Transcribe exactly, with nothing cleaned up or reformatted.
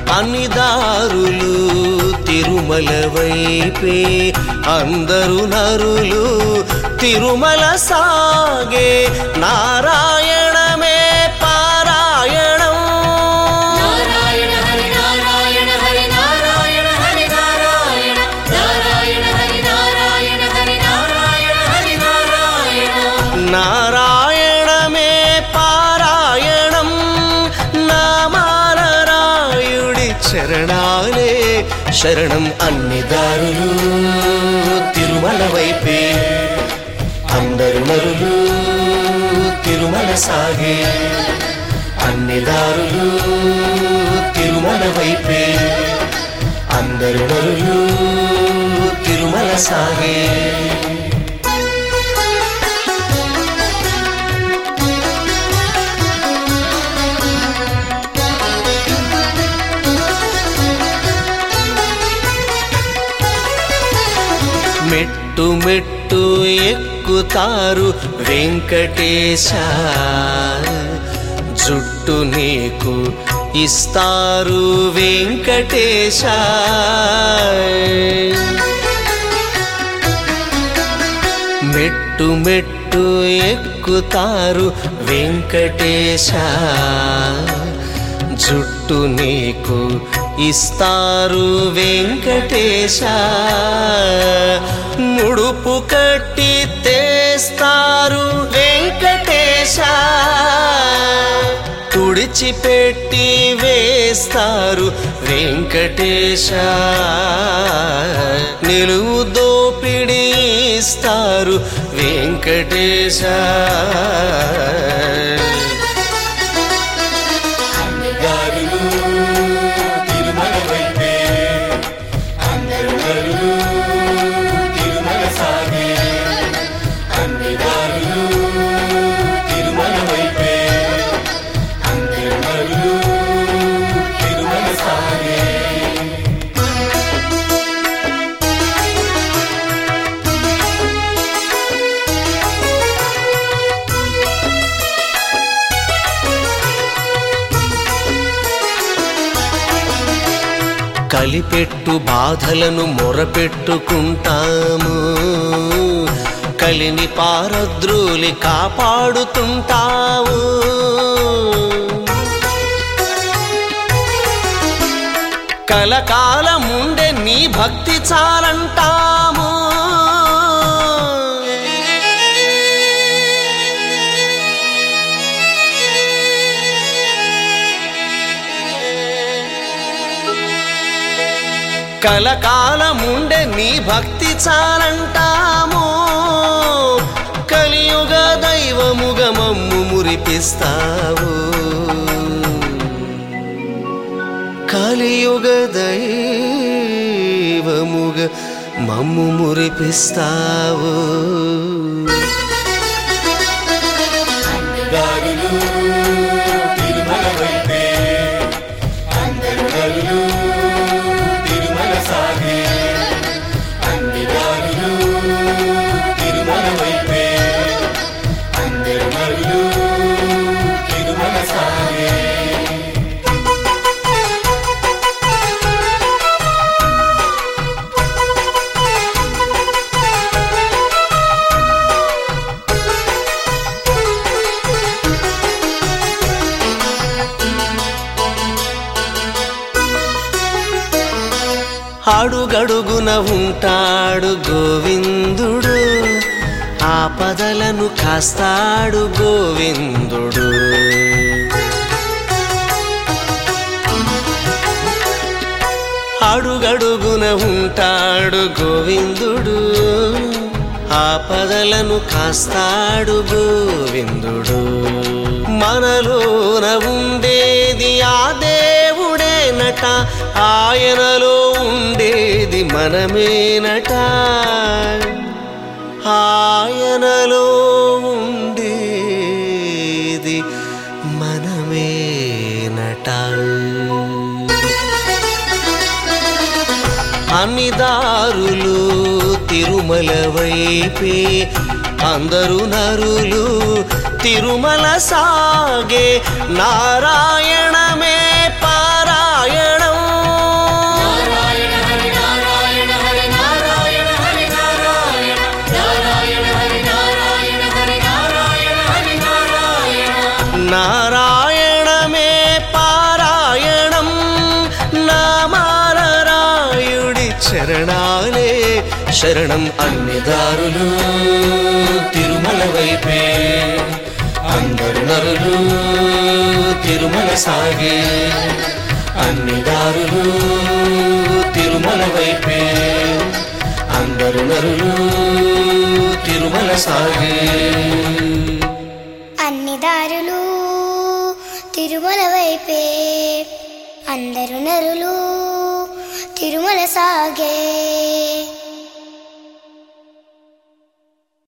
అన్ని దారులు తిరుమల వైపే అందరు నరులు తిరుమల సాగే నారాయణమే పారాయణం నారాయణ హరి నారాయణ హరి నారాయణ హరి నారాయణ నారాయణ హరి నారాయణ హరి నారాయణ హరి నారాయణ నారాయణమే పారాయణం నామాల రాయుడి చరణాలే శరణం అన్ని దారులు తిరుమల వైపే అందరు నరులు తిరుమల సాగే అన్ని దారులు తిరుమల వైపే అందరు నరులు తిరుమల సాగే మెట్టు మెట్టు ఎక్కుతారు వెంకటేశ జుట్టు నీకు ఇస్తారు వెంకటేశ మెట్టు మెట్టు ఎక్కుతారు వెంకటేశ జుట్టు నీకు ఇస్తారు వెంకటేశ ముడుపు కట్టి తెస్తారు వెంకటేశ తుడిచిపెట్టి వేస్తారు వెంకటేశ నిలువు దోపిడి ఇస్తారు వెంకటేశ కలిపెట్టు బాధలను మొరపెట్టుకుంటాము కలిని పారద్రోలి కాపాడుతుంటావు కలకాలముండే నీ భక్తి చాలంటాము కలకాలముండే నీ భక్తి చాలంటాము కలియుగ దైవముగ మమ్ము మురిపిస్తావు కలియుగ దైవముగ మమ్ము మురిపిస్తావు అడుగడుగున ఉంటాడు గోవిందుడు ఆపదలను కాస్తాడు గోవిందుడు అడుగడుగున ఉంటాడు గోవిందుడు ఆపదలను కాస్తాడు గోవిందుడు మనలోన ఉండేది ఆ దేవుడేనట ఆయనలో ఉండేది మనమేనట ఆయనలో ఉండేది మనమేనట అన్ని దారులు తిరుమల వైపే అందరు నరులు తిరుమల సాగే నారాయణమే పారాయణం శరణాలే శరణం. అన్ని దారులు తిరుమల వైపే, అందరు నరులు తిరుమల సాగే. అన్ని దారులు తిరుమల వైపే, అందరు నరులు తిరుమల సాగే. అన్ని దారులు తిరుమల వైపే, అందరు నరులు తిరుమల సాగే.